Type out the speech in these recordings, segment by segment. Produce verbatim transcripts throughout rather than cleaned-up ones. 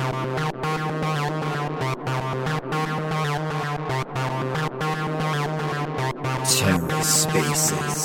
TerraSpaces.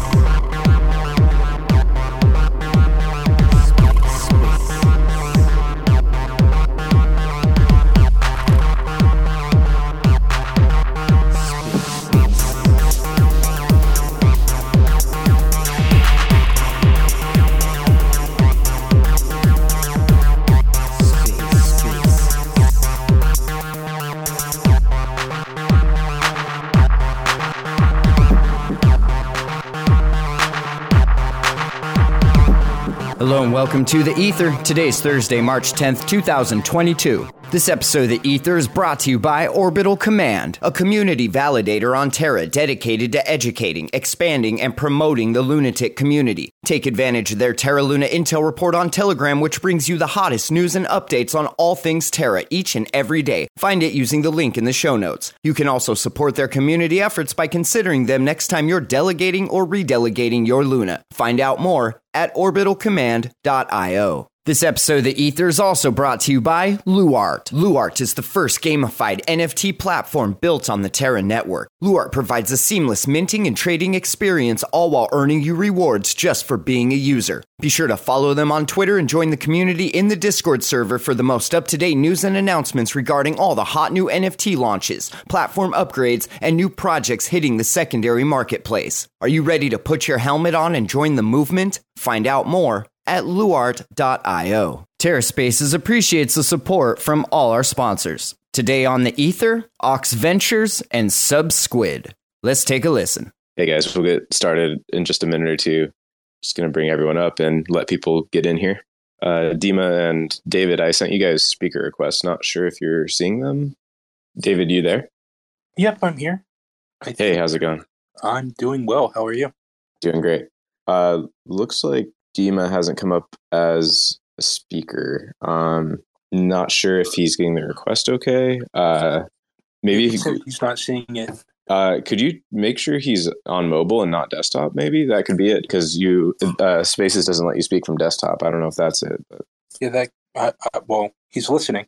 Hello and welcome to The Ether. Today's Thursday, March tenth, twenty twenty-two. This episode of The Ether is brought to you by Orbital Command, a community validator on Terra dedicated to educating, expanding, and promoting the lunatic community. Take advantage of their Terra Luna Intel report on Telegram, which brings you the hottest news and updates on all things Terra each and every day. Find it using the link in the show notes. You can also support their community efforts by considering them next time you're delegating or redelegating your Luna. Find out more at orbital command dot io. This episode of The Ether is also brought to you by Luart. Luart is the first gamified N F T platform built on the Terra network. Luart provides a seamless minting and trading experience, all while earning you rewards just for being a user. Be sure to follow them on Twitter and join the community in the Discord server for the most up-to-date news and announcements regarding all the hot new N F T launches, platform upgrades, and new projects hitting the secondary marketplace. Are you ready to put your helmet on and join the movement? Find out more at luart dot io. TerraSpaces appreciates the support from all our sponsors. Today on The Ether, Ox Ventures and Subsquid. Let's take a listen. Hey guys, we'll get started in just a minute or two. Just going to bring everyone up and let people get in here. Uh, Dima and David, I sent you guys speaker requests. Not sure if you're seeing them. David, you there? Yep, I'm here. I hey, how's it going? I'm doing well. How are you? Doing great. Uh, looks like Dima hasn't come up as a speaker. Um, not sure if he's getting the request okay. Uh, maybe he he, he's not seeing it. Uh, could you make sure he's on mobile and not desktop? Maybe that could be it, because you uh, Spaces doesn't let you speak from desktop. I don't know if that's it. But. Yeah, that. Uh, uh, well, he's listening.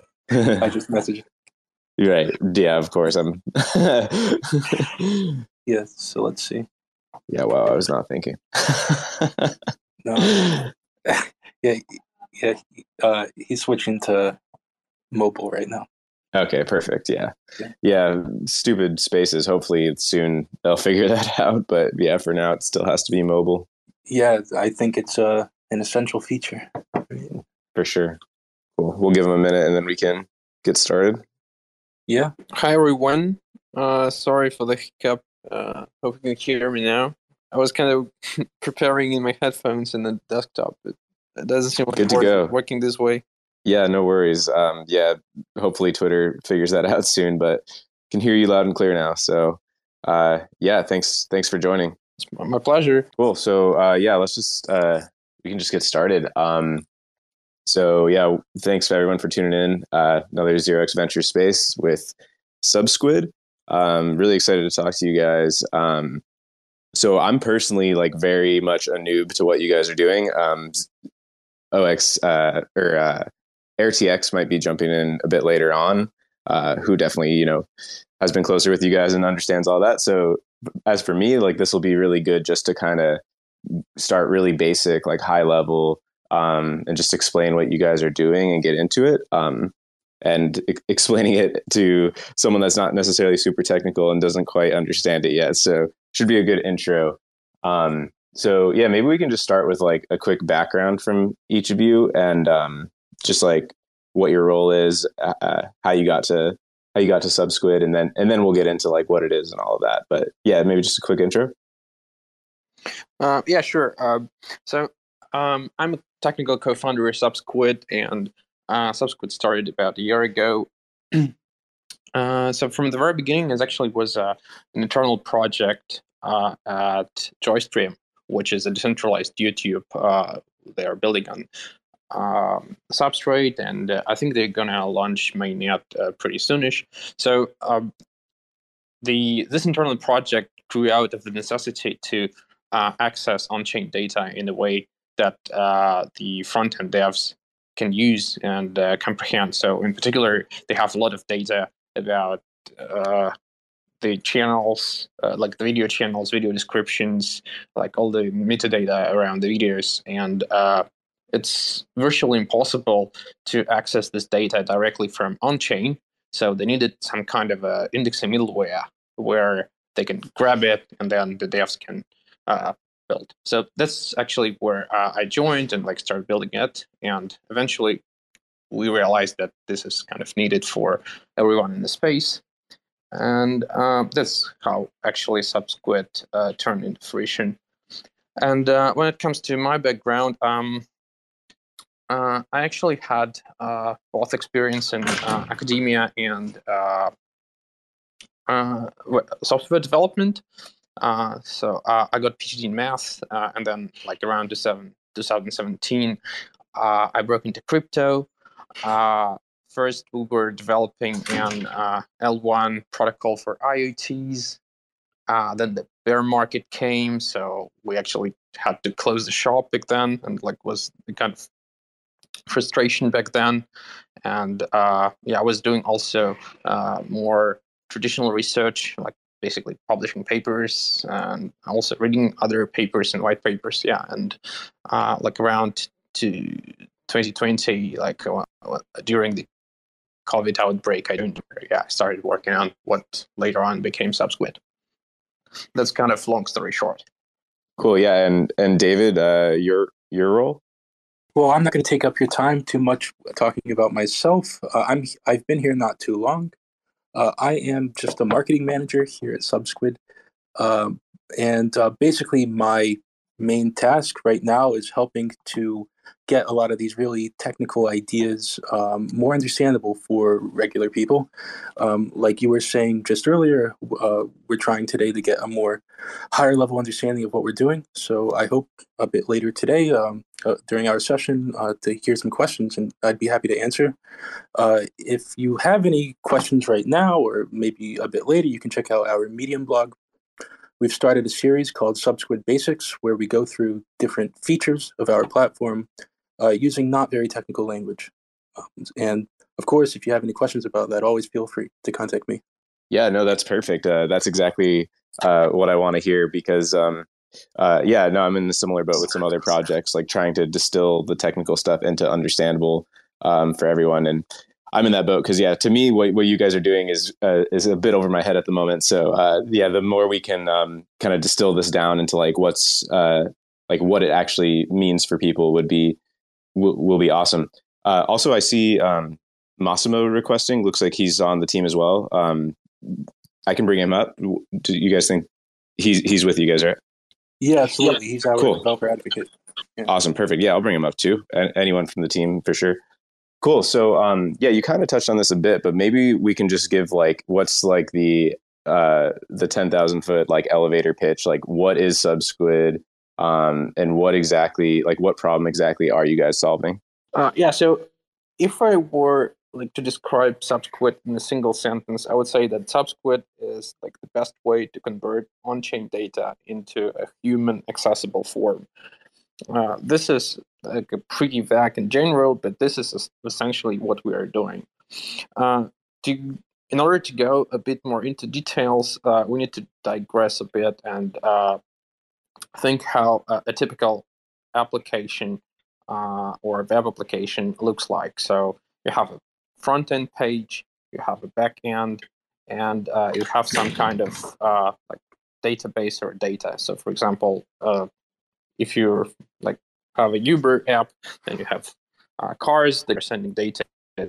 I just messaged. You're right. Yeah, of course. I'm. Yeah. So let's see. Yeah. Wow. I was not thinking. No. yeah, yeah. Uh, he's switching to mobile right now. Okay, perfect. Yeah. yeah, yeah. Stupid Spaces. Hopefully, it's soon they'll figure that out. But yeah, for now, it still has to be mobile. Yeah, I think it's uh, an essential feature. For sure. Cool. We'll give him a minute, and then we can get started. Yeah. Hi everyone. Uh, sorry for the hiccup. Uh, hope you can hear me now. I was kind of preparing in my headphones and the desktop, but it doesn't seem like Good to work, go. working this way. Yeah, no worries. Um, yeah, hopefully Twitter figures that out soon, but can hear you loud and clear now. So, uh, yeah, thanks, thanks for joining. It's my pleasure. Cool. So, uh, yeah, let's just uh, we can just get started. Um, so, yeah, thanks to everyone for tuning in. Uh, another Zero X Venture Space with Subsquid. Um, really excited to talk to you guys. Um, So I'm personally like very much a noob to what you guys are doing. Um, O X uh, or uh, R T X might be jumping in a bit later on, uh, who definitely, you know, has been closer with you guys and understands all that. So as for me, like this will be really good just to kind of start really basic, like high level, um, and just explain what you guys are doing and get into it. Um, and e- explaining it to someone that's not necessarily super technical and doesn't quite understand it yet. So should be a good intro. Um, so yeah, maybe we can just start with like a quick background from each of you and um, just like what your role is, uh, how you got to how you got to Subsquid, and then and then we'll get into like what it is and all of that. But yeah, maybe just a quick intro. Uh, yeah, sure. Uh, so um, I'm a technical co-founder of Subsquid, and uh, Subsquid started about a year ago. uh, so from the very beginning, it actually was uh, an internal project uh, at Joystream, which is a decentralized YouTube uh, they are building on um, Substrate, and uh, I think they're gonna launch mainnet uh, pretty soonish. So um, the this internal project grew out of the necessity to uh, access on-chain data in a way that uh, the front-end devs can use and uh, comprehend. So in particular, they have a lot of data about uh, the channels, uh, like the video channels, video descriptions, like all the metadata around the videos. And uh, it's virtually impossible to access this data directly from on-chain. So they needed some kind of a indexing middleware where they can grab it and then the devs can uh, build. So that's actually where uh, I joined and like started building it. And eventually we realized that this is kind of needed for everyone in the space. And uh, that's how actually SubSquid uh, turned into fruition. And uh, when it comes to my background, um, uh, I actually had uh, both experience in uh, academia and uh, uh, software development. Uh, so uh, I got a PhD in math, uh, and then like around twenty seventeen, uh, I broke into crypto. Uh, First, we were developing an uh, L one protocol for I O Ts. Uh, then the bear market came, so we actually had to close the shop back then, and like was the kind of frustration back then. And uh, yeah, I was doing also uh, more traditional research, like basically publishing papers and also reading other papers and white papers. Yeah, and uh, like around to twenty twenty, like uh, during the COVID outbreak, I don't yeah, I started working on what later on became SubSquid. That's kind of long story short. Cool, yeah, and and David, uh, your your role? Well, I'm not going to take up your time too much talking about myself. Uh, I'm I've been here not too long. Uh, I am just a marketing manager here at SubSquid, um, and uh, basically my main task right now is helping to get a lot of these really technical ideas um, more understandable for regular people. Um, like you were saying just earlier, uh, we're trying today to get a more higher level understanding of what we're doing. So I hope a bit later today um, uh, during our session uh, to hear some questions, and I'd be happy to answer. Uh, if you have any questions right now or maybe a bit later, you can check out our Medium blog. We've started a series called SubSquid Basics, where we go through different features of our platform uh, using not very technical language. Um, and of course, if you have any questions about that, always feel free to contact me. Yeah, no, that's perfect. Uh, that's exactly uh, what I want to hear because, um, uh, yeah, no, I'm in a similar boat with some other projects, like trying to distill the technical stuff into understandable um, for everyone. And I'm in that boat because, yeah, to me, what, what you guys are doing is uh, is a bit over my head at the moment. So, uh, yeah, the more we can um, kind of distill this down into like what's uh, like what it actually means for people would be will, will be awesome. Uh, also, I see um, Massimo requesting. Looks like he's on the team as well. Um, I can bring him up. Do you guys think he's he's with you guys, right? Yeah, absolutely. He's our Cool. developer advocate. Yeah. Awesome, perfect. Yeah, I'll bring him up too. A- anyone from the team for sure. Cool. So, um, yeah, you kind of touched on this a bit, but maybe we can just give like what's like the uh, the ten thousand foot like elevator pitch. Like, what is SubSquid, um, and what exactly like what problem exactly are you guys solving? Uh, yeah. So, if I were like to describe SubSquid in a single sentence, I would say that SubSquid is like the best way to convert on-chain data into a human accessible form. Uh, this is like a pretty vague in general, but this is essentially what we are doing. Uh, to, in order to go a bit more into details, uh, we need to digress a bit and uh, think how a, a typical application uh, or a web application looks like. So you have a front-end page, you have a back-end, and uh, you have some kind of uh, like database or data. So, for example, uh, if you're like have a Uber app, then you have uh, cars that are sending data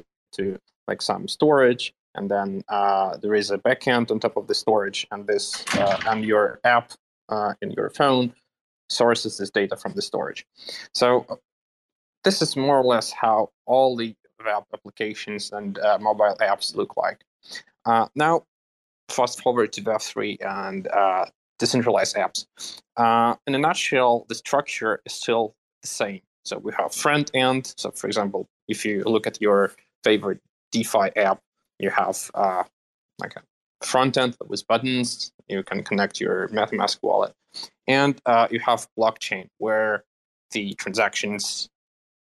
to like some storage, and then uh, there is a backend on top of the storage, and this uh, and your app uh, in your phone sources this data from the storage. So this is more or less how all the web applications and uh, mobile apps look like. Uh, now, fast forward to Web three and uh, decentralized apps. Uh, in a nutshell, the structure is still the same. So we have front end. So, for example, if you look at your favorite DeFi app, you have uh, like a front end with buttons. You can connect your MetaMask wallet, and uh, you have blockchain where the transactions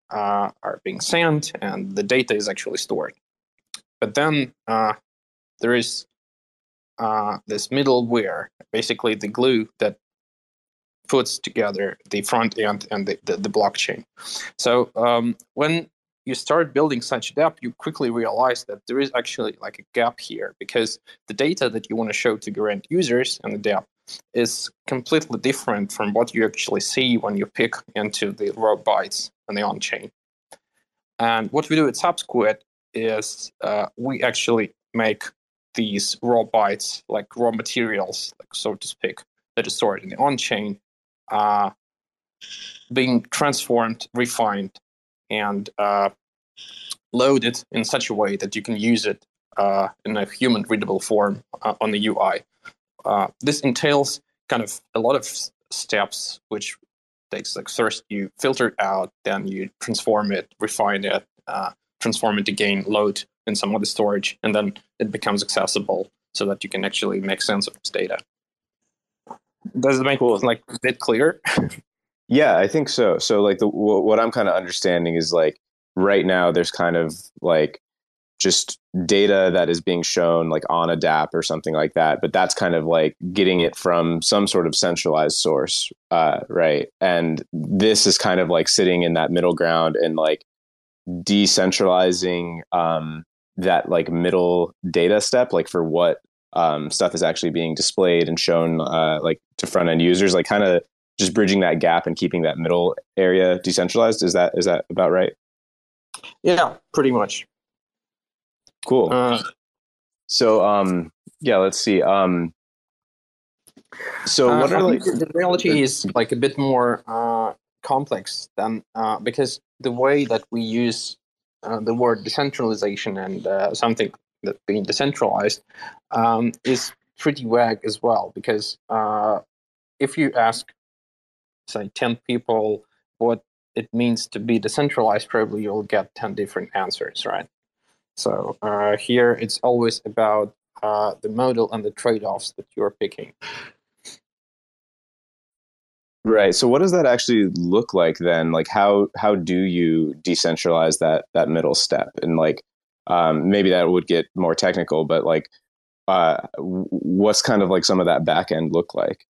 uh, are being sent, and the data is actually stored. But then uh, there is uh, this middleware, basically the glue that puts together the front end and the, the, the blockchain. So um, when you start building such dApp, you quickly realize that there is actually like a gap here, because the data that you want to show to your end users and the dApp is completely different from what you actually see when you pick into the raw bytes on the on-chain. And what we do at Subsquid is uh, we actually make these raw bytes, like raw materials, like so to speak, that is stored in the on-chain, uh, being transformed, refined, and uh, loaded in such a way that you can use it uh, in a human-readable form uh, on the U I. Uh, this entails kind of a lot of steps, which takes like first you filter it out, then you transform it, refine it, uh, transform it again, load in some other storage, and then it becomes accessible so that you can actually make sense of this data. Does it make cool. like a bit clear? Yeah, I think so. So like the w- what I'm kind of understanding is like right now there's kind of like just data that is being shown like on a dApp or something like that, but that's kind of like getting it from some sort of centralized source, uh, right? And this is kind of like sitting in that middle ground and like decentralizing um, that like middle data step, like for what um, stuff is actually being displayed and shown uh, like to front end users, like kind of just bridging that gap and keeping that middle area decentralized. Is that is that about right? Yeah, pretty much. Cool. Uh, so, um, yeah, let's see. Um, so, what uh, are like the reality is like a bit more uh, complex than uh, because the way that we use uh, the word decentralization and uh, something that being decentralized um, is pretty vague as well. Because uh, if you ask, say, ten people what it means to be decentralized, probably you'll get ten different answers, right? So uh, here it's always about uh, the model and the trade-offs that you're picking. Right. So what does that actually look like then? Like how how do you decentralize that that middle step? And like um, maybe that would get more technical, but like uh, what's kind of like some of that back end look like?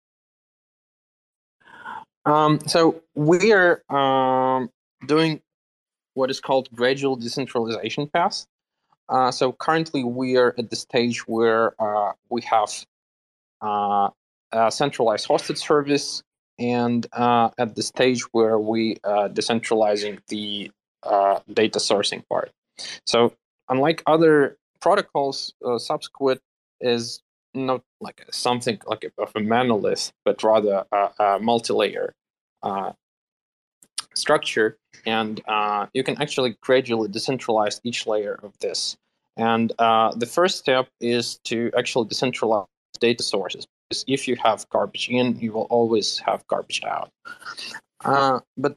Um, so we are um, doing what is called gradual decentralization path. Uh, so currently we are at the stage where uh, we have uh, a centralized hosted service, and uh, at the stage where we uh, decentralizing the uh, data sourcing part. So unlike other protocols, uh, Subsquid is not like something like a, of a monolith, but rather a, a multi-layer uh, structure, and uh, you can actually gradually decentralize each layer of this. And uh, the first step is to actually decentralize data sources, because if you have garbage in, you will always have garbage out. Uh, but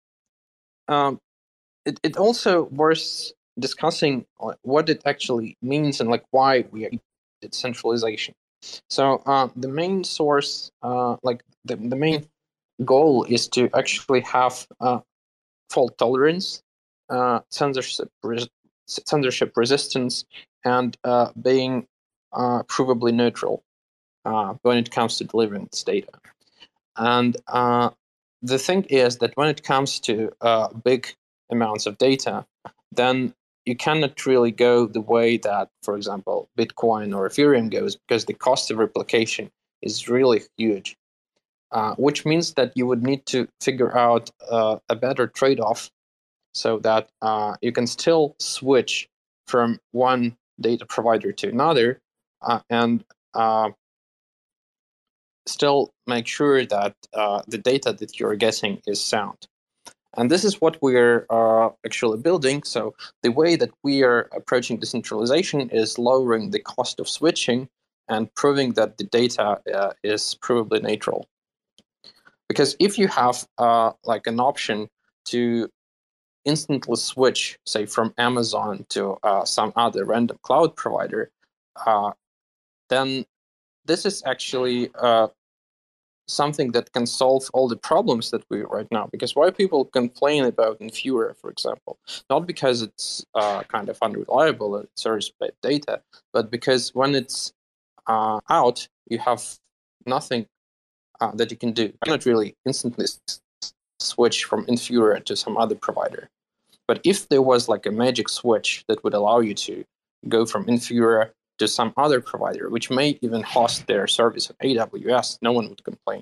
um, it, it also worth discussing what it actually means and like why we are decentralization. So uh, the main source, uh, like the, the main goal is to actually have uh, fault tolerance, uh, censorship, res- censorship resistance, and uh, being uh, provably neutral uh, when it comes to delivering this data. And uh, the thing is that when it comes to uh, big amounts of data, then you cannot really go the way that, for example, Bitcoin or Ethereum goes, because the cost of replication is really huge. Uh, which means that you would need to figure out uh, a better trade-off so that uh, you can still switch from one data provider to another uh, and uh, still make sure that uh, the data that you're getting is sound. And this is what we're uh, actually building. So the way that we are approaching decentralization is lowering the cost of switching and proving that the data uh, is provably neutral. Because if you have uh, like an option to instantly switch, say, from Amazon to uh, some other random cloud provider, uh, then this is actually uh, something that can solve all the problems that we right now. Because why people complain about Infura, for example, not because it's uh, kind of unreliable, it serves bad data, but because when it's uh, out, you have nothing uh, that you can do. You cannot really instantly s- switch from Infura to some other provider. But if there was like a magic switch that would allow you to go from Infura to some other provider, which may even host their service on A W S, no one would complain.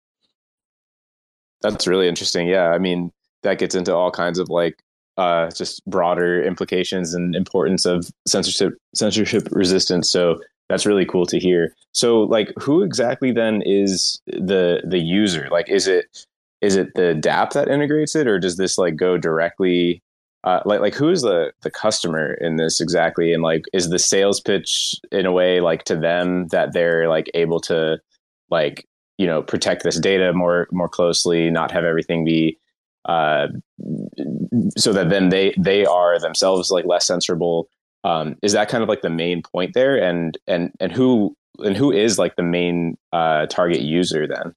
That's really interesting. Yeah, I mean, that gets into all kinds of like uh, just broader implications and importance of censorship censorship resistance. So that's really cool to hear. So, like, who exactly then is the the user? Like, is it is it the dApp that integrates it, or does this like go directly? Uh, like, like who is the the customer in this exactly? And like, is the sales pitch in a way like to them that they're like able to like you know protect this data more more closely, not have everything be uh, so that then they they are themselves like less censorable. Um, is that kind of like the main point there? And and and who and who is like the main uh, target user then?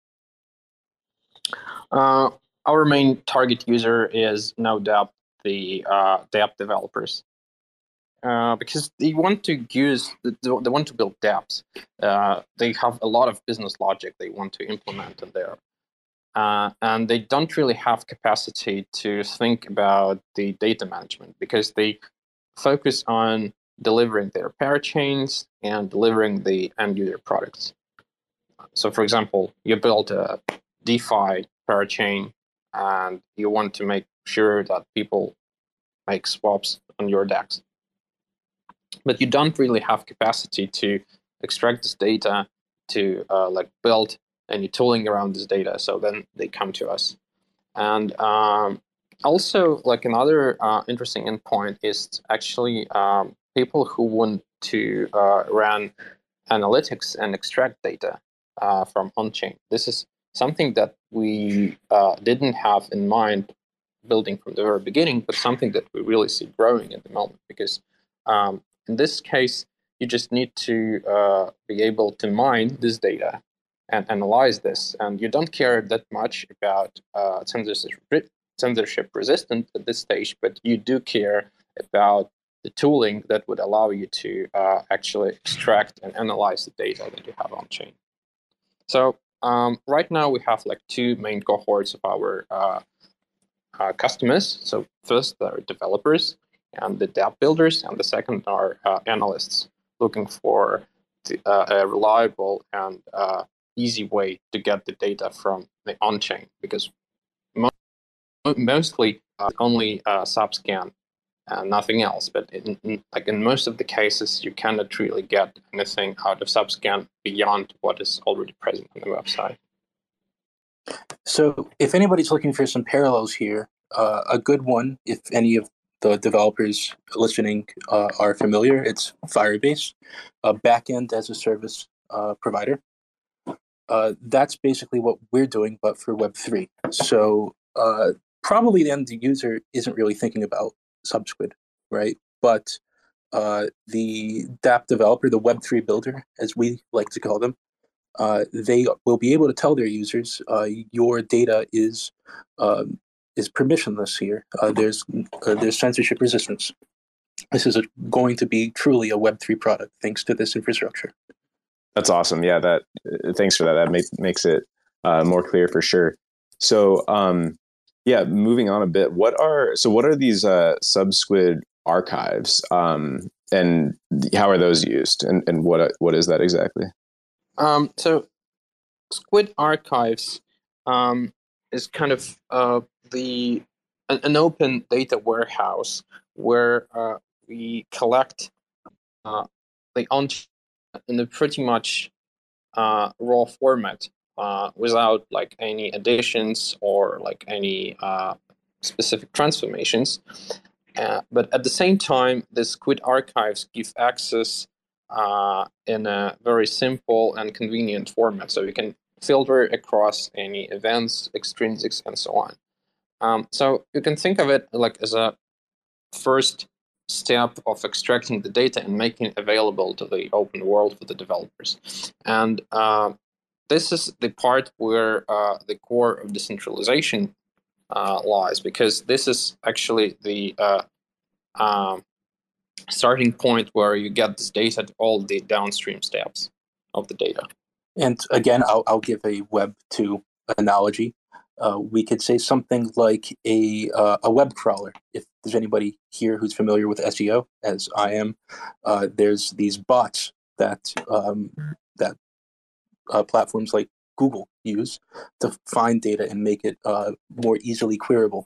Uh, our main target user is no doubt the uh, dApp developers. Uh, because they want to use, they want to build dApps. Uh, they have a lot of business logic they want to implement in there. Uh, and they don't really have capacity to think about the data management because they focus on delivering their parachains and delivering the end user products. So, for example, you build a DeFi parachain and you want to make sure that people make swaps on your DEX. But you don't really have capacity to extract this data, to uh, like build any tooling around this data. So then they come to us. And um, also, like another uh, interesting endpoint is actually um, people who want to uh, run analytics and extract data uh, from on-chain. This is something that we uh, didn't have in mind building from the very beginning, but something that we really see growing at the moment. Because um, in this case, you just need to uh, be able to mine this data and analyze this, and you don't care that much about uh, censorship, censorship resistant at this stage, but you do care about the tooling that would allow you to uh, actually extract and analyze the data that you have on chain. So um, right now we have like two main cohorts of our uh, uh, customers. So first are developers and the dApp builders, and the second are uh, analysts looking for the, uh, a reliable and uh, easy way to get the data from the on-chain, because mo- mostly uh, only uh, Subscan and nothing else. But in, in, like in most of the cases, you cannot really get anything out of Subscan beyond what is already present on the website. So if anybody's looking for some parallels here, uh, a good one, if any of the developers listening uh, are familiar, it's Firebase, a backend as a service uh, provider. Uh, that's basically what we're doing, but for Web three. So uh, probably then the user isn't really thinking about Subsquid, right? But uh, the dApp developer, the Web three builder, as we like to call them, uh, they will be able to tell their users uh, your data is um, is permissionless here. Uh, there's uh, there's censorship resistance. This is a, going to be truly a Web three product thanks to this infrastructure. That's awesome. Yeah, that. Uh, thanks for that. That makes makes it uh, more clear for sure. So, um, yeah, moving on a bit. What are so? What are these uh, Subsquid archives, um, and how are those used? And and what what is that exactly? Um, so, Squid Archives um, is kind of uh, the an, an open data warehouse where uh, we collect uh, the on in a pretty much uh, raw format uh, without like any additions or like any uh, specific transformations. Uh, but at the same time, the Squid archives give access uh, in a very simple and convenient format. So you can filter across any events, extrinsics, and so on. Um, so you can think of it like as a first step of extracting the data and making it available to the open world for the developers. And uh, this is the part where uh, the core of decentralization uh, lies, because this is actually the uh, um, starting point where you get this data to all the downstream steps of the data. And again, I'll, I'll give a Web two analogy. Uh, we could say something like a uh, a web crawler. If there's anybody here who's familiar with S E O, as I am, uh, there's these bots that um, that uh, platforms like Google use to find data and make it uh, more easily queryable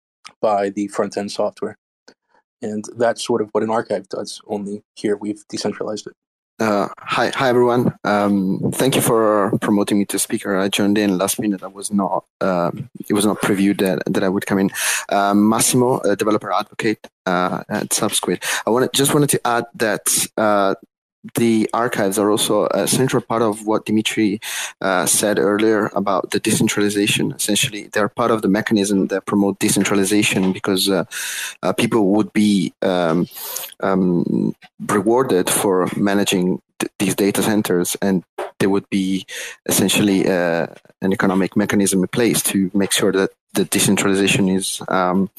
by the front end software. And that's sort of what an archive does. Only here we've decentralized it. Uh, hi, hi everyone. Um, thank you for promoting me to speaker. I joined in last minute. I was not. Uh, it was not previewed that that I would come in. Um, Massimo, a developer advocate uh, at Subsquid. I wanted just wanted to add that uh, the archives are also a central part of what Dimitri uh, said earlier about the decentralization. Essentially, they're part of the mechanism that promote decentralization because uh, uh, people would be um, um, rewarded for managing th- these data centers, and there would be essentially uh, an economic mechanism in place to make sure that the decentralization is um,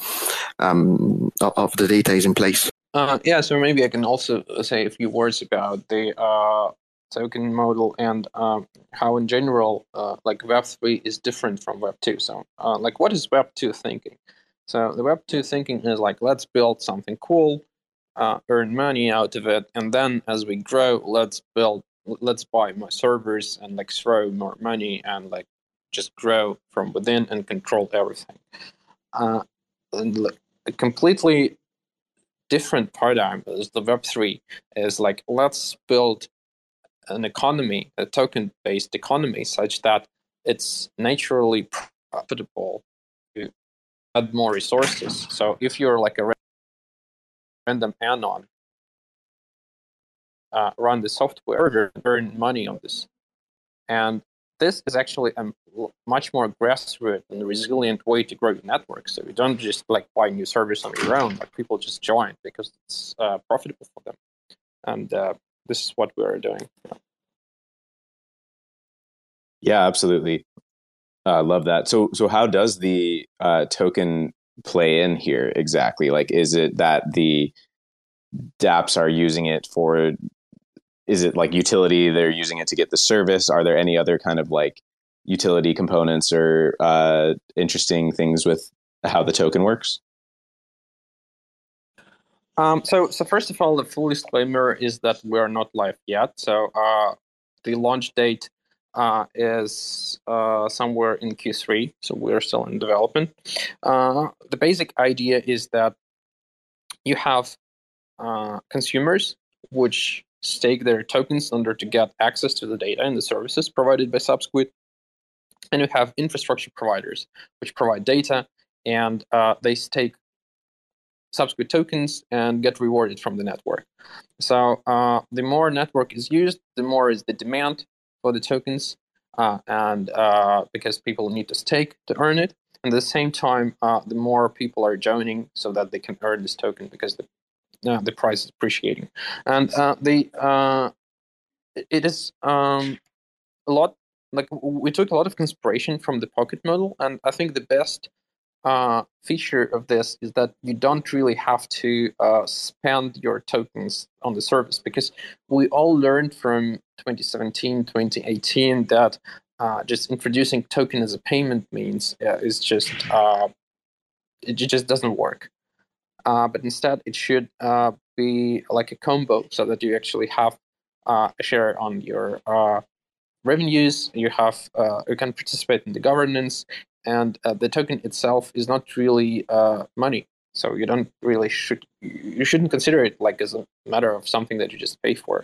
um, of the data is in place. Uh, yeah, so maybe I can also say a few words about the uh, token model and um, how, in general, uh, like Web three is different from Web two. So, uh, like, what is Web two thinking? So, the Web two thinking is like, let's build something cool, uh, earn money out of it, and then as we grow, let's build, let's buy more servers and like throw more money and like just grow from within and control everything. Uh, and like, completely different paradigm is the Web three is like, let's build an economy, a token-based economy, such that it's naturally profitable to add more resources. So if you're like a random anon, uh, run the software, earn money on this. And this is actually a much more grassroots and resilient way to grow your network. So you don't just like buy new service on your own, like people just join because it's uh, profitable for them. And uh, this is what we're doing. Yeah, yeah absolutely. I uh, love that. So, so how does the uh, token play in here exactly? Like, is it that the dApps are using it for, is it like utility? They're using it to get the service? Are there any other kind of like utility components or uh, interesting things with how the token works? Um, so, so first of all, the full disclaimer is that we are not live yet. So uh, the launch date uh, is uh, somewhere in Q three. So we're still in development. Uh, the basic idea is that you have uh, consumers which stake their tokens in order to get access to the data and the services provided by Subsquid. And we have infrastructure providers which provide data, and uh, they stake Subsquid tokens and get rewarded from the network. So uh, the more network is used, the more is the demand for the tokens, uh, and uh, because people need to stake to earn it. And at the same time, uh, the more people are joining so that they can earn this token because the uh, the price is appreciating. And uh, the uh, it is um, a lot, like we took a lot of inspiration from the Pocket model, and I think the best uh, feature of this is that you don't really have to uh, spend your tokens on the service, because we all learned from twenty seventeen, twenty eighteen that uh, just introducing token as a payment means uh, is just uh, it just doesn't work. Uh, but instead, it should uh, be like a combo, so that you actually have uh, a share on your uh, revenues. You have uh, you can participate in the governance, and uh, the token itself is not really uh, money. So you don't really should you shouldn't consider it like as a matter of something that you just pay for.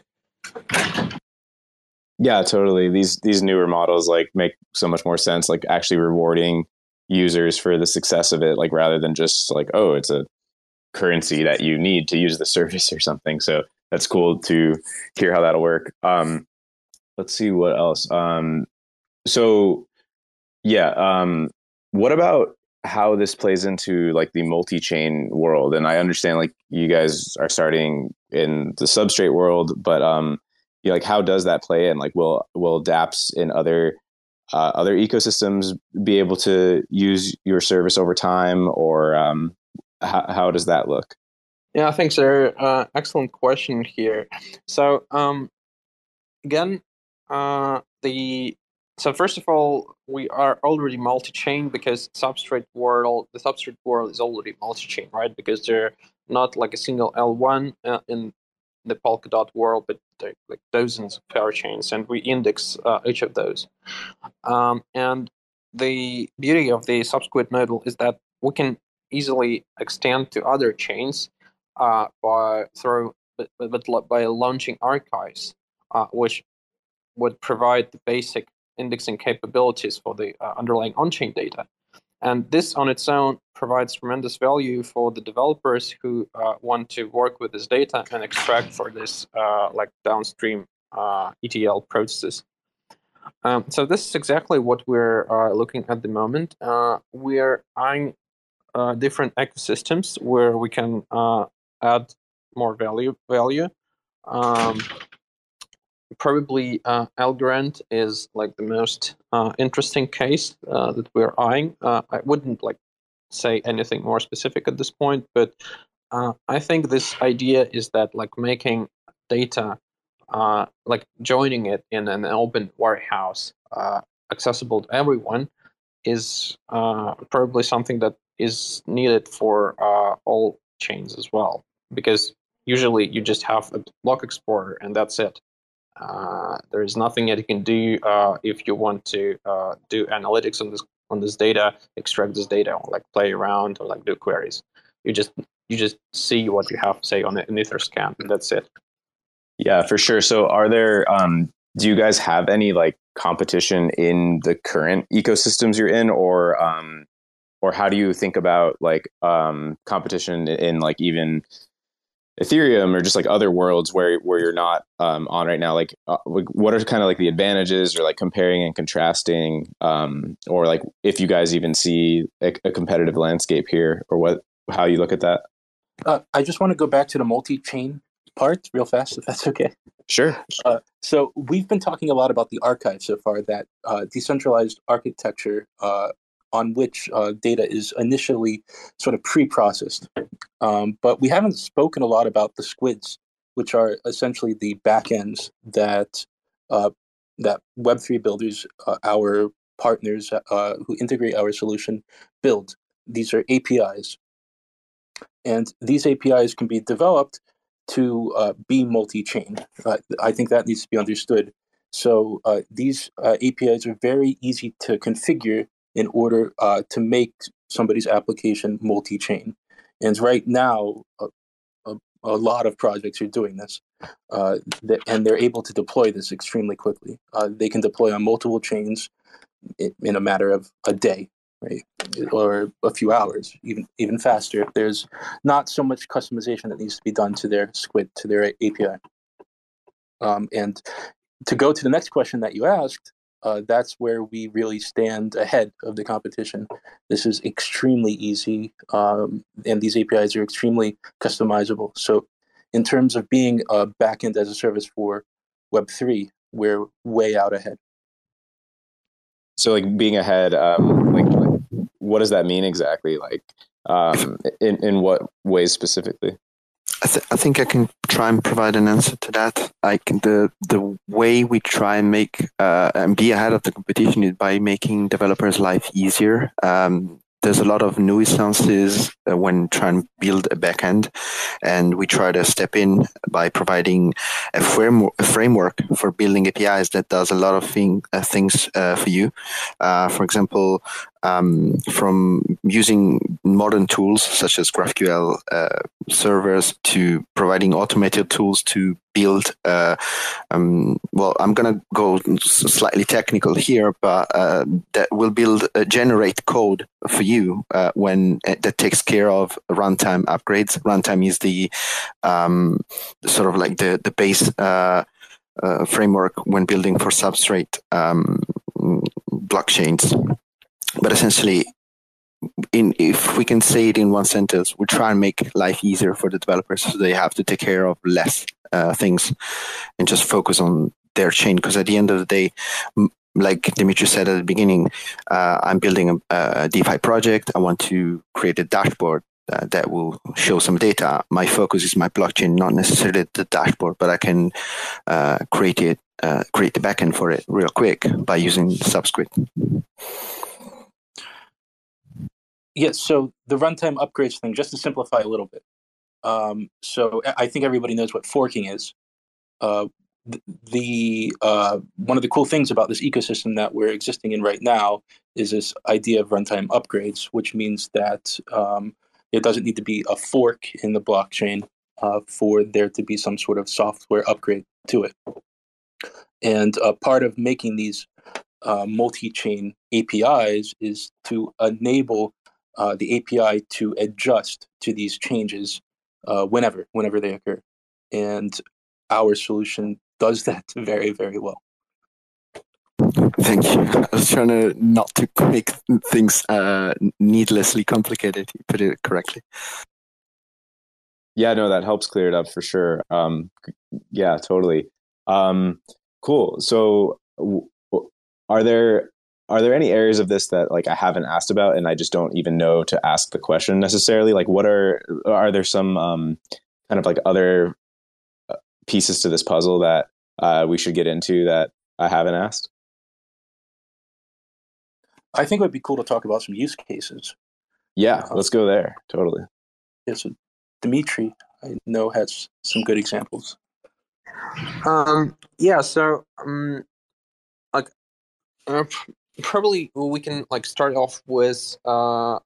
Yeah, totally. These these newer models like make so much more sense. Like actually rewarding users for the success of it, like rather than just like, oh, it's a currency that you need to use the service or something. So that's cool to hear how that'll work. Um, let's see what else. Um, so yeah, um, what about how this plays into like the multi-chain world? And I understand like you guys are starting in the substrate world, but um, you know, like how does that play in? Like, will will dApps in other uh, other ecosystems be able to use your service over time, or um, how how does that look? Yeah, thanks, sir. Uh, excellent question here. So um, again, uh, the so first of all, we are already multi-chain because Substrate world, the Substrate world is already multi-chain, right? Because they're not like a single L one uh, in the Polkadot world, but they're like dozens of parachains, and we index uh, each of those. Um, and the beauty of the Subsquid model is that we can easily extend to other chains uh, by through but, but by launching archives, uh, which would provide the basic indexing capabilities for the uh, underlying on-chain data. And this on its own provides tremendous value for the developers who uh, want to work with this data and extract for this uh, like downstream uh, E T L processes. Um, so this is exactly what we're uh, looking at the moment. Uh, we're eyeing uh, different ecosystems where we can uh, add more value. Value. Um, Probably uh, Algorand is like the most uh, interesting case uh, that we're eyeing. Uh, I wouldn't like say anything more specific at this point, but uh, I think this idea is that like making data, uh, like joining it in an open warehouse, uh, accessible to everyone, is uh, probably something that is needed for uh, all chains as well. Because usually you just have a block explorer and that's it. Uh, there is nothing that you can do uh, if you want to uh, do analytics on this on this data, extract this data, or like play around, or like do queries. You just you just see what you have, say, on an Etherscan, and that's it. Yeah, for sure. So, are there? Um, do you guys have any like competition in the current ecosystems you're in, or um, or how do you think about like um, competition in like even Ethereum or just like other worlds where where you're not um, on right now? Like, uh, what are kind of like the advantages, or like comparing and contrasting, um, or like if you guys even see a, a competitive landscape here, or what how you look at that? Uh, I just want to go back to the multi-chain part real fast, if that's okay. Sure. Uh, so we've been talking a lot about the archive so far, that uh, decentralized architecture uh, on which uh, data is initially sort of pre-processed. Um, but we haven't spoken a lot about the squids, which are essentially the backends that uh, that Web three builders, uh, our partners uh, who integrate our solution, build. These are A P Is. And these A P Is can be developed to uh, be multi-chain. Uh, I think that needs to be understood. So uh, these uh, A P Is are very easy to configure in order uh, to make somebody's application multi-chain. And right now, a, a, a lot of projects are doing this, uh, th- and they're able to deploy this extremely quickly. Uh, they can deploy on multiple chains in, in a matter of a day, right, or a few hours, even even faster. There's not so much customization that needs to be done to their squid, to their A P I. Um, and to go to the next question that you asked, uh, that's where we really stand ahead of the competition. This is extremely easy, um, and these A P Is are extremely customizable. So in terms of being a backend as a service for Web three, we're way out ahead. So like being ahead, um, like, like what does that mean exactly? Like um, in, in what ways specifically? I, th- I think I can try and provide an answer to that. Like the the way we try and make uh, and be ahead of the competition is by making developers' life easier. Um, there's a lot of nuisances uh, when trying to build a backend, and we try to step in by providing a framework, a framework for building A P Is that does a lot of thing, uh, things uh, for you. Uh, for example, um, from using modern tools such as GraphQL uh, servers to providing automated tools to build. Uh, um, well, I'm going to go slightly technical here, but uh, that will build, uh, generate code for you uh, when uh, that takes care of runtime upgrades. Runtime is the um, sort of like the the base uh, uh, framework when building for Substrate um, blockchains. But essentially, in if we can say it in one sentence, we try and make life easier for the developers, so they have to take care of less uh, things and just focus on their chain. Because at the end of the day, like Dimitri said at the beginning, uh, I'm building a, a DeFi project. I want to create a dashboard uh, that will show some data. My focus is my blockchain, not necessarily the dashboard, but I can uh, create it, uh, create the backend for it real quick by using Subsquid. Yes, so the runtime upgrades thing, just to simplify a little bit. Um, so I think everybody knows what forking is. Uh, the the uh, one of the cool things about this ecosystem that we're existing in right now is this idea of runtime upgrades, which means that um, there doesn't need to be a fork in the blockchain uh, for there to be some sort of software upgrade to it. And uh, part of making these uh, multi-chain A P Is is to enable Uh, the A P I to adjust to these changes uh, whenever, whenever they occur. And our solution does that very, very well. Thank you. I was trying to not to make things uh, needlessly complicated. You put it correctly. Yeah, no, that helps clear it up for sure. Um, yeah, totally. Um, cool. So w- are there... Are there any areas of this that like I haven't asked about and I just don't even know to ask the question necessarily? Like what are, are there some um, kind of like other pieces to this puzzle that uh, we should get into that I haven't asked? I think it would be cool to talk about some use cases. Yeah, let's go there. Totally. Yeah, so Dimitri, I know, has some good examples. Um, yeah, so um, like uh, probably we can like start off with uh,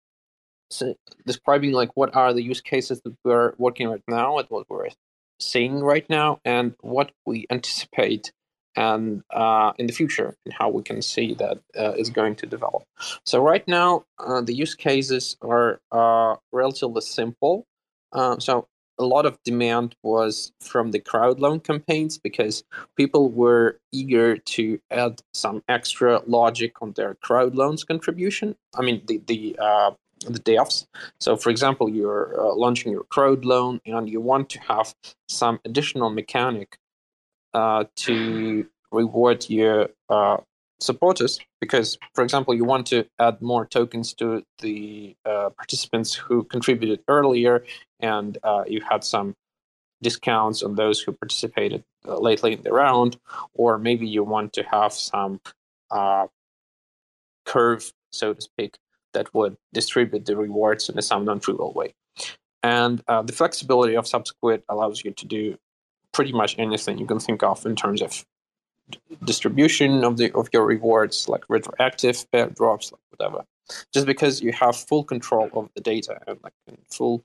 so describing like what are the use cases that we're working right now and what we're seeing right now and what we anticipate and uh, in the future and how we can see that uh, is going to develop. So right now uh, the use cases are uh, relatively simple. Uh, so a lot of demand was from the crowd loan campaigns because people were eager to add some extra logic on their crowd loans contribution. I mean, the the uh, the devs. So, for example, you're uh, launching your crowd loan and you want to have some additional mechanic uh, to reward your uh, supporters because, for example, you want to add more tokens to the uh, participants who contributed earlier, and uh, you had some discounts on those who participated uh, lately in the round, or maybe you want to have some uh, curve, so to speak, that would distribute the rewards in some non-trivial way. And uh, the flexibility of Subsquid allows you to do pretty much anything you can think of in terms of distribution of the of your rewards, like retroactive pair drops, like whatever. Just because you have full control of the data and like full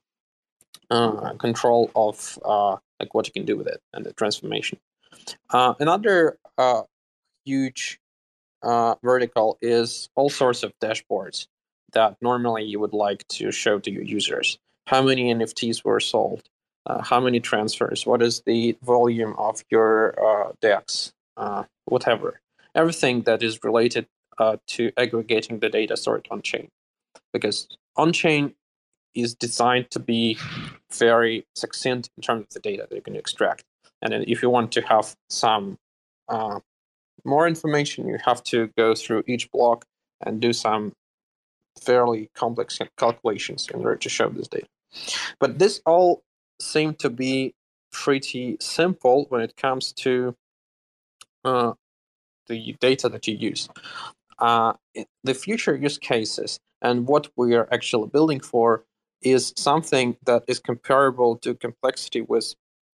uh, control of uh, like what you can do with it and the transformation. Uh, another uh, huge uh, vertical is all sorts of dashboards that normally you would like to show to your users. How many N F Ts were sold? Uh, how many transfers? What is the volume of your uh, DEX? Uh, whatever. Everything that is related uh, to aggregating the data stored on-chain. Because on-chain is designed to be very succinct in terms of the data that you can extract. And then if you want to have some uh, more information, you have to go through each block and do some fairly complex calculations in order to show this data. But this all seemed to be pretty simple when it comes to uh, the data that you use. Uh, the future use cases and what we are actually building for is something that is comparable to complexity with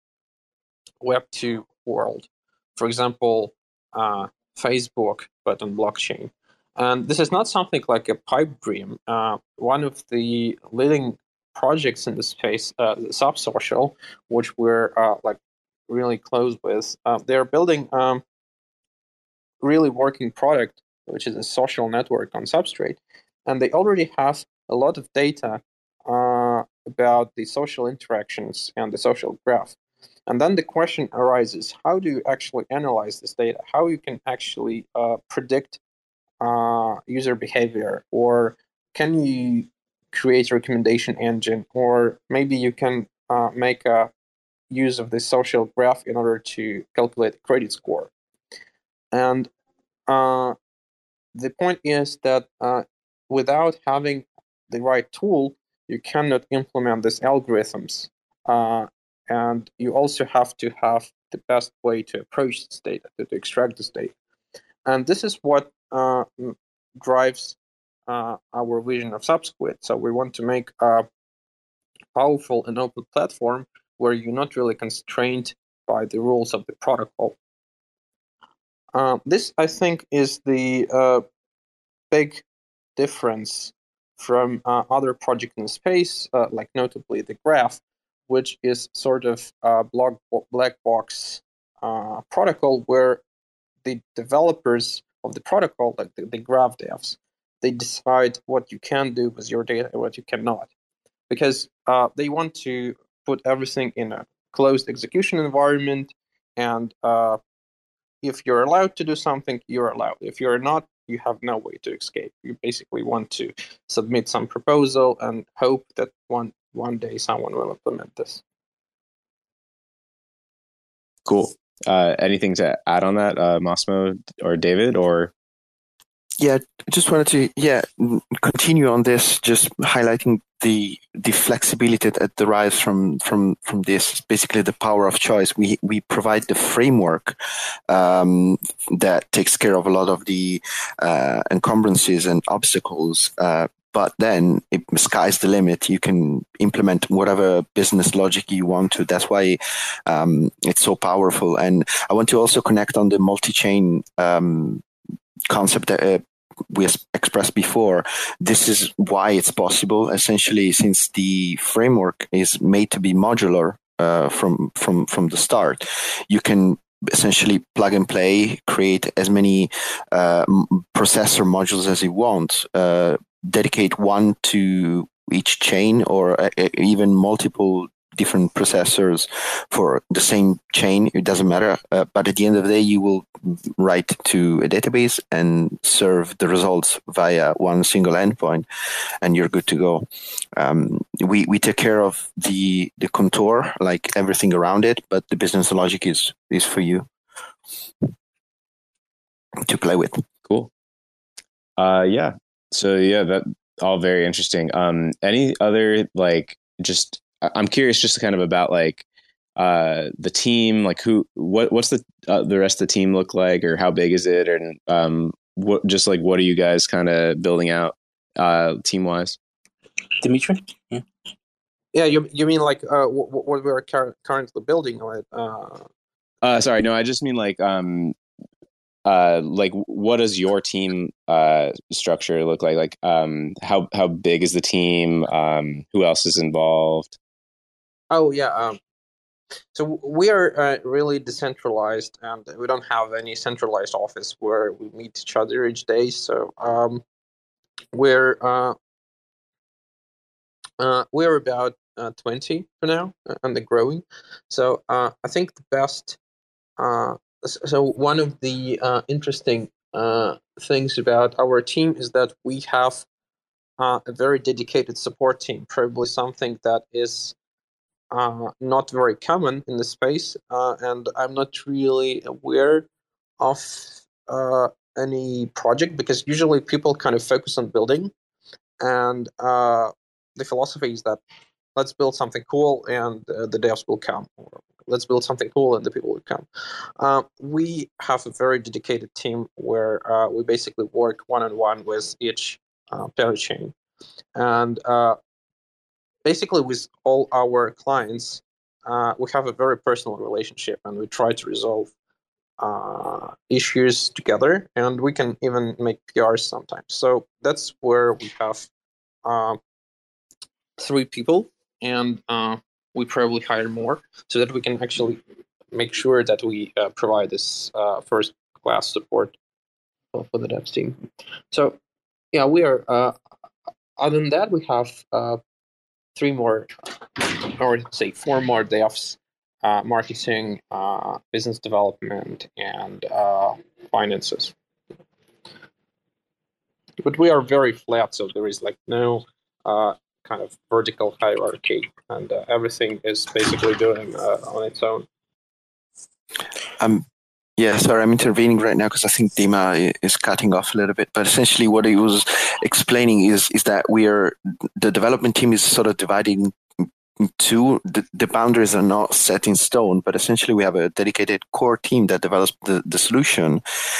Web two world. For example, uh, Facebook, but on blockchain. And this is not something like a pipe dream. Uh, one of the leading projects in this space, uh, Subsocial, which we're uh, like really close with, uh, they're building um, really working product, which is a social network on Substrate, and they already have a lot of data uh, about the social interactions and the social graph. And then the question arises, how do you actually analyze this data? How you can actually uh, predict uh, user behavior? Or can you create a recommendation engine? Or maybe you can uh, make a use of the social graph in order to calculate the credit score. And uh, the point is that uh, without having the right tool, you cannot implement these algorithms. Uh, and you also have to have the best way to approach this data, to, to extract this data. And this is what uh, drives uh, our vision of SubSquid. So we want to make a powerful and open platform where you're not really constrained by the rules of the protocol. Uh, this, I think, is the uh, big difference from uh, other projects in the space, uh, like notably the Graph, which is sort of a black, black box uh, protocol where the developers of the protocol, like the, the Graph devs, they decide what you can do with your data and what you cannot. Because uh, they want to put everything in a closed execution environment, and uh, if you're allowed to do something, you're allowed. If you're not, you have no way to escape. You basically want to submit some proposal and hope that one one day someone will implement this. Cool. Uh, anything to add on that, uh, Massimo or David, or? Yeah, just wanted to yeah continue on this, just highlighting the the flexibility that derives from from from this. Basically, the power of choice. We we provide the framework um, that takes care of a lot of the uh, encumbrances and obstacles. Uh, But then it, sky's the limit. You can implement whatever business logic you want to. That's why um, it's so powerful. And I want to also connect on the multi-chain um, concept that uh, we expressed before. This is why it's possible, essentially, since the framework is made to be modular uh, from from from the start. You can essentially plug and play, create as many uh, processor modules as you want, uh, dedicate one to each chain, or uh, even multiple different processors for the same chain. It doesn't matter. Uh, but at the end of the day, you will write to a database and serve the results via one single endpoint, and you're good to go. Um, we we take care of the the contour, like everything around it, but the business logic is is for you to play with. Cool. Uh, yeah. So yeah, that all very interesting. Um, any other like just I'm curious just kind of about like uh, the team, like who, what, what's the uh, the rest of the team look like, or how big is it, and um, what just like what are you guys kind of building out uh, team wise? Dimitri? Yeah. Yeah, you you mean like uh, what, what we are car- currently building? Uh... uh, sorry, no, I just mean like um, uh, like what does your team uh, structure look like? Like um, how how big is the team? Um, who else is involved? Oh yeah, um, so we are uh, really decentralized, and we don't have any centralized office where we meet each other each day. So um, we're uh, uh, we're about uh, twenty for now, and they're growing. So uh, I think the best. Uh, so one of the uh, interesting uh, things about our team is that we have uh, a very dedicated support team. Probably something that is uh, not very common in the space, uh, and I'm not really aware of uh, any project, because usually people kind of focus on building, and uh, the philosophy is that let's build something cool and uh, the devs will come, or let's build something cool and the people will come. Uh, we have a very dedicated team where uh, we basically work one-on-one with each uh, parachain, and uh, basically with all our clients, uh, we have a very personal relationship, and we try to resolve uh, issues together, and we can even make P Rs sometimes. So that's where we have uh, three people, and uh, we probably hire more so that we can actually make sure that we uh, provide this uh, first-class support for the devs team. So yeah, we are. Uh, other than that, we have uh, three more, or say four more devs, uh, marketing, uh, business development, and uh, finances. But we are very flat, so there is like no uh, kind of vertical hierarchy, and uh, everything is basically doing uh, on its own. Um, yeah, sorry, I'm intervening right now because I think Dima is cutting off a little bit. But essentially, what he was explaining is is that we are the development team is sort of divided in two. The, the boundaries are not set in stone, but essentially we have a dedicated core team that develops the, the solution,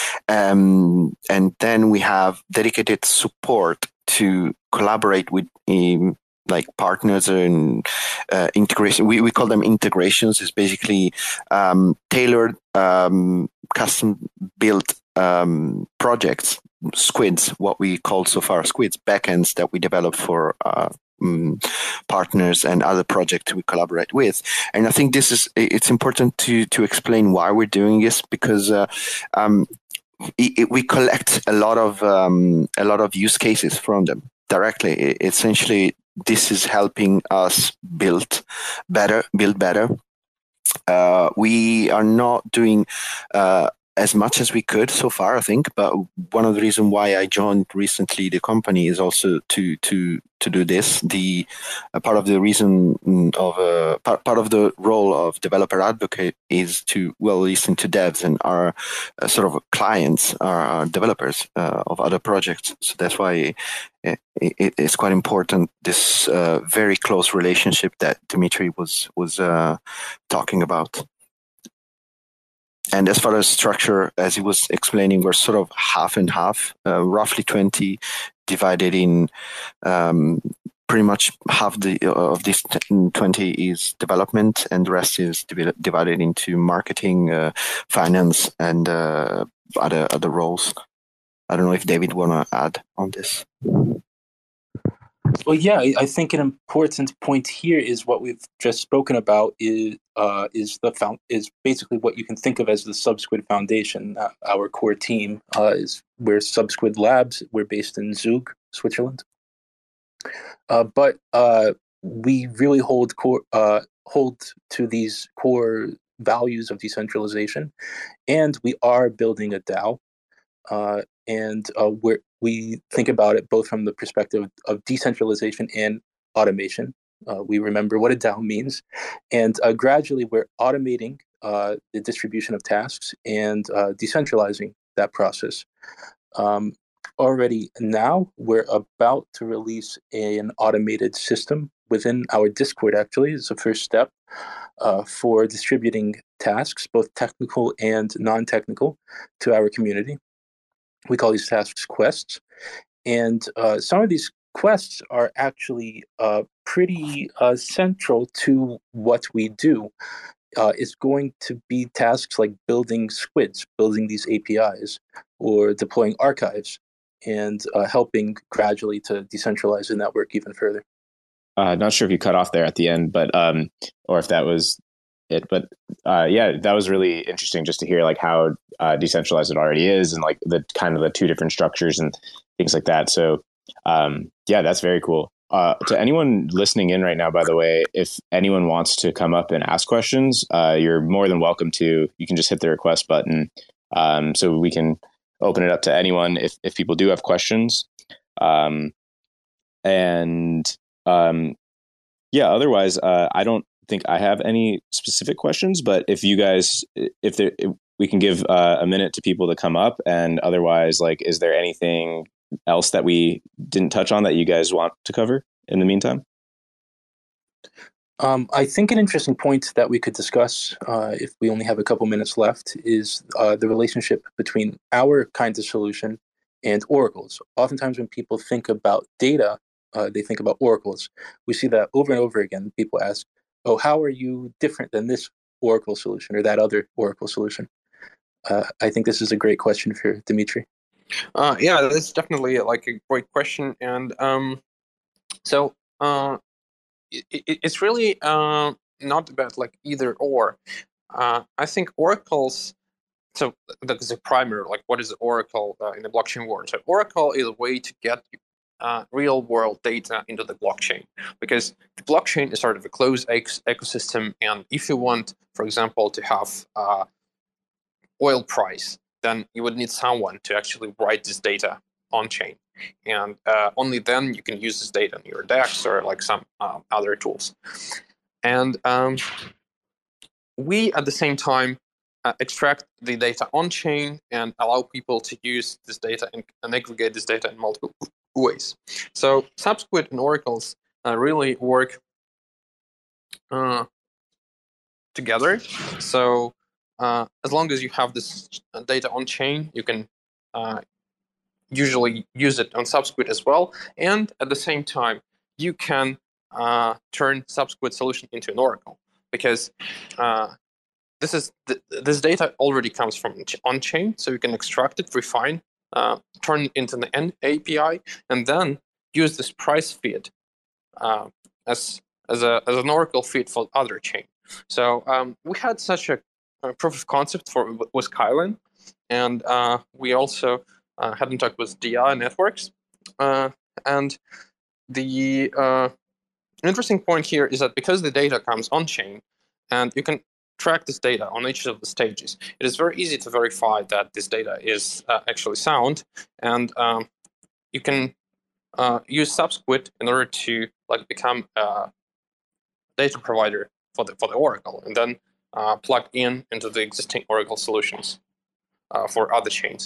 um, and then we have dedicated support to collaborate with um, like partners and uh, integration. We we call them integrations. It's basically um, tailored, um, custom built um, projects, squids, what we call so far squids, backends that we develop for uh, um, partners and other projects we collaborate with. And I think this is it's important to to explain why we're doing this, because uh, um, it, it, we collect a lot of um, a lot of use cases from them directly. It, essentially, this is helping us build better, build better. Uh, we are not doing uh, as much as we could so far, I think. But one of the reasons why I joined recently the company is also to to to do this. The uh, part of the reason of uh, part part of the role of developer advocate is to well listen to devs and our uh, sort of clients, our, our developers uh, of other projects. So that's why it, it, it's quite important, this uh, very close relationship that Dimitri was was uh, talking about. And as far as structure, as he was explaining, we're sort of half and half, uh, roughly twenty, divided in um, pretty much half the of this twenty is development, and the rest is div- divided into marketing, uh, finance, and uh, other other roles. I don't know if David want to add on this. Well, yeah, I think an important point here is what we've just spoken about is uh, is the found is basically what you can think of as the SubSquid Foundation. Uh, our core team uh, is we're SubSquid Labs. We're based in Zug, Switzerland. Uh, but uh, we really hold core uh, hold to these core values of decentralization, and we are building a DAO. Uh, and uh, we're, we think about it both from the perspective of decentralization and automation. Uh, we remember what a DAO means, and uh, gradually we're automating uh, the distribution of tasks and uh, decentralizing that process. Um, already now, we're about to release a, an automated system within our Discord, actually. It's the first step uh, for distributing tasks, both technical and non-technical, to our community. We call these tasks quests, and uh, some of these quests are actually uh, pretty uh, central to what we do. Uh, it's going to be tasks like building squids, building these A P Is, or deploying archives, and uh, helping gradually to decentralize the network even further. Uh, not sure if you cut off there at the end, but um, or if that was it, but uh, yeah, that was really interesting just to hear like how uh, decentralized it already is, and like the kind of the two different structures and things like that. So um, yeah, that's very cool. Uh, to anyone listening in right now, by the way, if anyone wants to come up and ask questions, uh, you're more than welcome to. You can just hit the request button, um, so we can open it up to anyone if if people do have questions. Um, and um, yeah, otherwise, uh, I don't think I have any specific questions, but if you guys, if there, if we can give uh, a minute to people to come up, and otherwise, like, is there anything else that we didn't touch on that you guys want to cover in the meantime? Um, I think an interesting point that we could discuss, uh, if we only have a couple minutes left, is uh, the relationship between our kind of solution and oracles. Oftentimes when people think about data, uh, they think about oracles. We see that over and over again. People ask, oh, how are you different than this Oracle solution or that other Oracle solution? Uh, I think this is a great question for Dimitri. Uh, yeah, that's definitely like a great question. And um, so uh, it, it, it's really uh, not about like either or. Uh, I think oracles, so that's the primary, like what is Oracle uh, in the blockchain world? So Oracle is a way to get uh, real world data into the blockchain, because the blockchain is sort of a closed ec- ecosystem. And if you want, for example, to have uh, oil price, then you would need someone to actually write this data on chain. and uh, only then you can use this data in your DEX or like some uh, other tools. And um, we, at the same time, uh, extract the data on-chain and allow people to use this data and, and aggregate this data in multiple ways. So Subsquid and Oracles uh, really work uh, together. So uh, as long as you have this data on-chain, you can uh, usually use it on Subsquid as well. And at the same time, you can uh, turn Subsquid solution into an Oracle, because uh, this is th this data already comes from on-chain, so you can extract it, refine, uh, turn it into an A P I, and then use this price feed uh, as as a as an Oracle feed for other chain. So um, we had such a, a proof of concept for with Kylan, and uh, we also uh, had in talk with D I Networks, uh, and the uh, interesting point here is that because the data comes on-chain, and you can track this data on each of the stages, it is very easy to verify that this data is uh, actually sound, and um, you can uh, use Subsquid in order to like become a data provider for the for the Oracle, and then uh, plug in into the existing Oracle solutions uh, for other chains.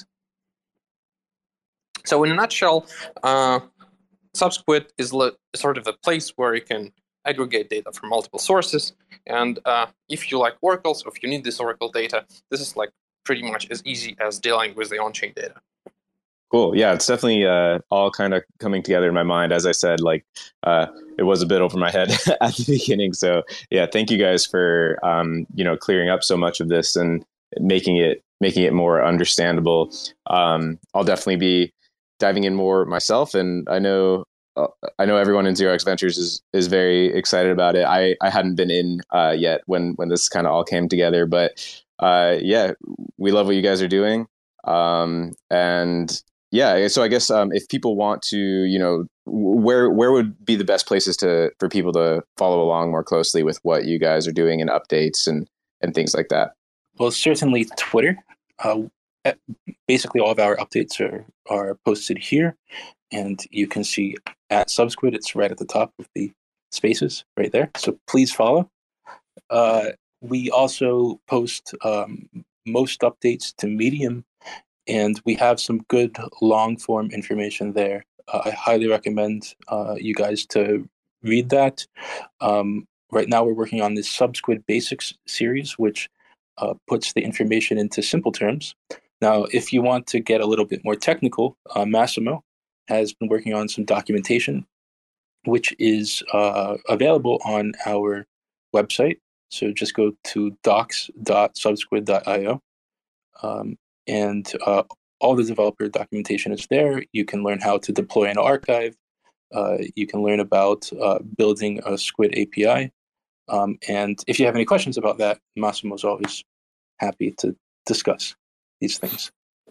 So in a nutshell, uh, Subsquid is sort of a place where you can aggregate data from multiple sources, and uh, if you like oracles, or if you need this Oracle data, this is like pretty much as easy as dealing with the on-chain data. Cool. Yeah, it's definitely uh, all kind of coming together in my mind. As I said, like uh, it was a bit over my head at the beginning. So yeah, thank you guys for um, you know clearing up so much of this and making it making it more understandable. Um, I'll definitely be diving in more myself, and I know uh, I know everyone in Zero X Ventures is is very excited about it. I I hadn't been in uh, yet when when this kind of all came together, but uh, yeah, we love what you guys are doing, um, and yeah. So I guess um, if people want to, you know, where where would be the best places to for people to follow along more closely with what you guys are doing and updates and and things like that? Well, certainly Twitter. Uh, basically, all of our updates are are posted here, and you can see at Subsquid. It's right at the top of the spaces, right there. So please follow. Uh, we also post um, most updates to Medium, and we have some good long form information there. Uh, I highly recommend uh, you guys to read that. Um, right now, we're working on this Subsquid Basics series, which uh, puts the information into simple terms. Now, if you want to get a little bit more technical, uh, Massimo has been working on some documentation, which is uh, available on our website. So just go to docs dot subsquid dot io. Um, and uh, all the developer documentation is there. You can learn how to deploy an archive. Uh, you can learn about uh, building a Squid A P I. Um, and if you have any questions about that, Massimo's always happy to discuss these things.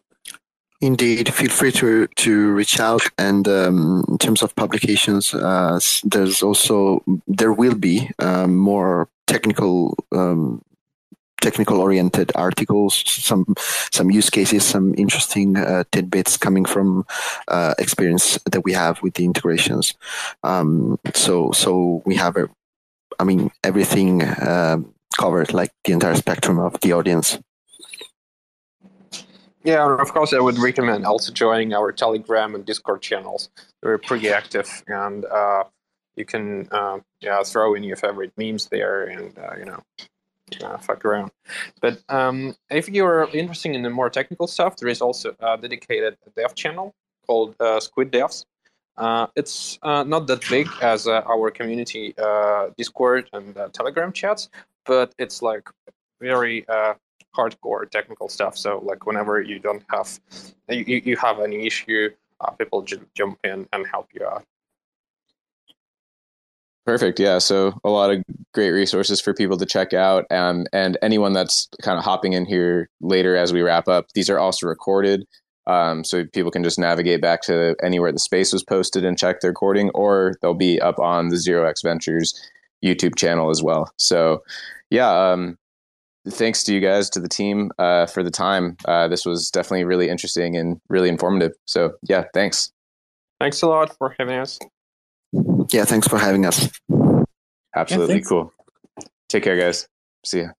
Indeed, feel free to to reach out. And um, in terms of publications, uh, there's also there will be um, more technical. Um, technical oriented articles, some some use cases, some interesting uh, tidbits coming from uh, experience that we have with the integrations. Um, so so we have, a, I mean, everything uh, covered, like the entire spectrum of the audience. Yeah, of course, I would recommend also joining our Telegram and Discord channels. They're pretty active, and uh, you can uh, yeah throw in your favorite memes there, and uh, you know. Uh, fuck around. But um, if you're interested in the more technical stuff, there is also a dedicated dev channel called uh, Squid Devs. Uh, it's uh, not that big as uh, our community uh, Discord and uh, Telegram chats, but it's like very uh, hardcore technical stuff. So like whenever you don't have you, you have any issue, uh, people just jump in and help you out. Perfect. Yeah. So a lot of great resources for people to check out. Um, and anyone that's kind of hopping in here later as we wrap up, these are also recorded. Um, so people can just navigate back to anywhere the space was posted and check the recording, or they'll be up on the Zero X Ventures YouTube channel as well. So yeah, um, thanks to you guys, to the team uh, for the time. Uh, this was definitely really interesting and really informative. So yeah, thanks. Thanks a lot for having us. Yeah, thanks for having us. Absolutely Yeah, cool. Take care, guys. See ya.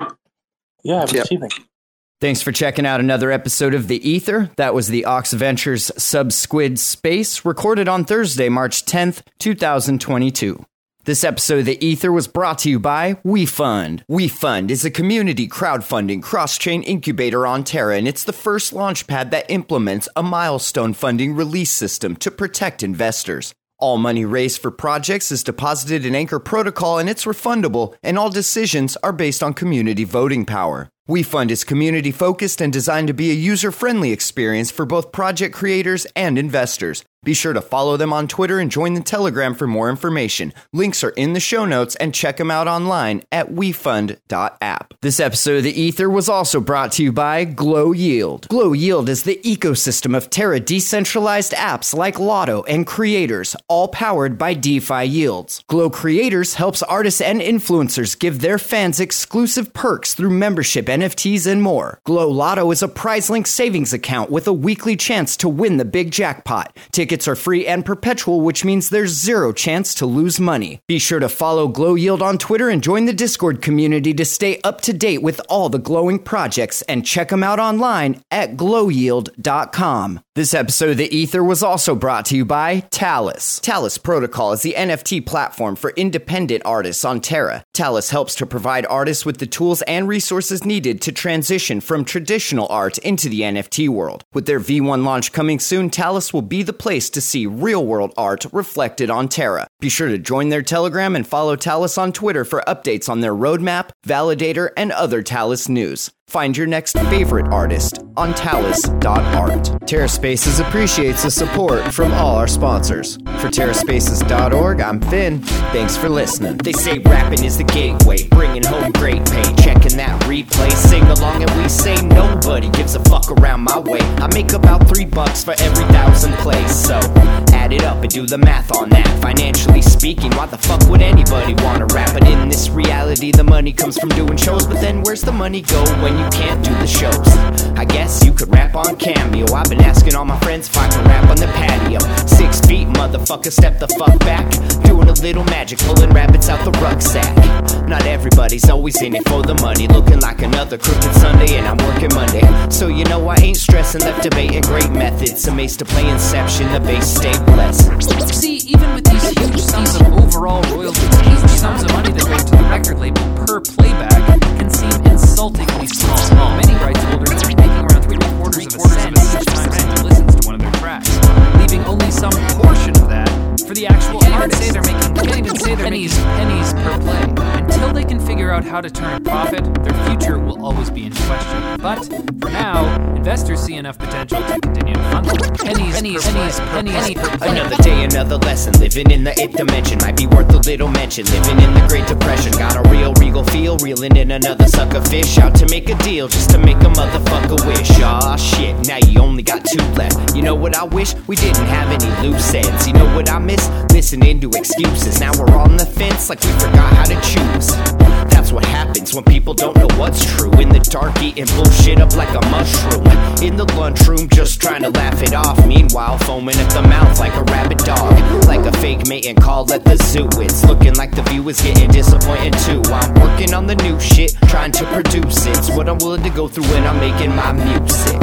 Yeah, have a Yeah. good evening. Thanks for checking out another episode of The Ether. That was the Ox Ventures Subsquid Space, recorded on Thursday, March tenth, twenty twenty-two. This episode of The Ether was brought to you by WeFund. WeFund is a community crowdfunding cross-chain incubator on Terra, and it's the first launchpad that implements a milestone funding release system to protect investors. All money raised for projects is deposited in Anchor Protocol, and it's refundable, and all decisions are based on community voting power. WeFund is community-focused and designed to be a user-friendly experience for both project creators and investors. Be sure to follow them on Twitter and join the Telegram for more information. Links are in the show notes, and check them out online at wefund dot app. This episode of The Ether was also brought to you by Glow Yield. Glow Yield is the ecosystem of Terra decentralized apps like Lotto and creators, all powered by DeFi Yields. Glow Creators helps artists and influencers give their fans exclusive perks through membership, N F Ts, and more. Glow Lotto is a prize-linked savings account with a weekly chance to win the big jackpot. Tickets are free and perpetual, which means there's zero chance to lose money. Be sure to follow Glow Yield on Twitter and join the Discord community to stay up to date with all the glowing projects, and check them out online at glow yield dot com. This episode of The Ether was also brought to you by Talus. Talus Protocol is the N F T platform for independent artists on Terra. Talus helps to provide artists with the tools and resources needed to transition from traditional art into the N F T world. With their V one launch coming soon, Talus will be the place to see real-world art reflected on Terra. Be sure to join their Telegram and follow Talus on Twitter for updates on their roadmap, validator, and other Talus news. Find your next favorite artist on talus dot art. TerraSpaces appreciates the support from all our sponsors. For terra spaces dot org, I'm Finn. Thanks for listening. They say rapping is the gateway, bringing home great pay. Checking that replay, sing along, and we say nobody gives a fuck around my way. I make about three bucks for every thousand plays, so add it up and do the math on that. Financially speaking, why the fuck would anybody wanna rap? But in this reality, the money comes from doing shows. But then where's the money go when you can't do the shows? I guess you could rap on Cameo. I've been asking all my friends if I can rap on the patio. Six feet, motherfucker, step the fuck back. Doing a little magic, pulling rabbits out the rucksack. Not everybody's always in it for the money. Looking like another crooked Sunday, and I'm working Monday. So you know I ain't stressing, left debating great methods. Amazed to play Inception, the base stay blessed. See, even with these huge sums of overall royalties, huge sums of money that go to the record label per playback can seem insultingly small. Many rights holders are making around three quarters of a cent each time someone listens to one of their tracks, leaving only some portion of that for the actual artist. Say they're making, can't even say they're pennies, pennies per play. Until they can figure out how to turn a profit, their future will always be in question. But for now, investors see enough potential to continue to fund them. Pennies, pennies, pennies, pennies, pennies per play. Another day, another lesson. Living in the eighth dimension might be worth a little mention. Living in the Great Depression, got a real regal feel. Reeling in another sucker fish out to make a deal, just to make a motherfucker wish. Aw shit, now you only got two left. You know what I wish? We didn't have any loose ends. You know what I miss? Listening to excuses. Now we're on the fence like we forgot how to choose. That's what happens when people don't know what's true. In the dark, eating bullshit up like a mushroom. In the lunchroom, just trying to laugh it off. Meanwhile, foaming at the mouth like a rabid dog. Like a fake mating call at the zoo. It's looking like the view is getting disappointed too. I'm working on the new shit, trying to produce it. It's what I'm willing to go through when I'm making my music.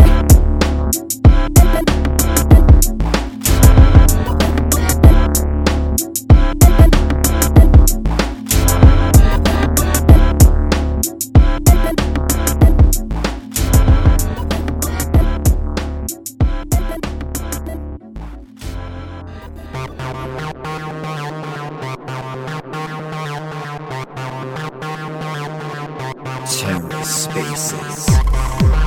TerraSpaces.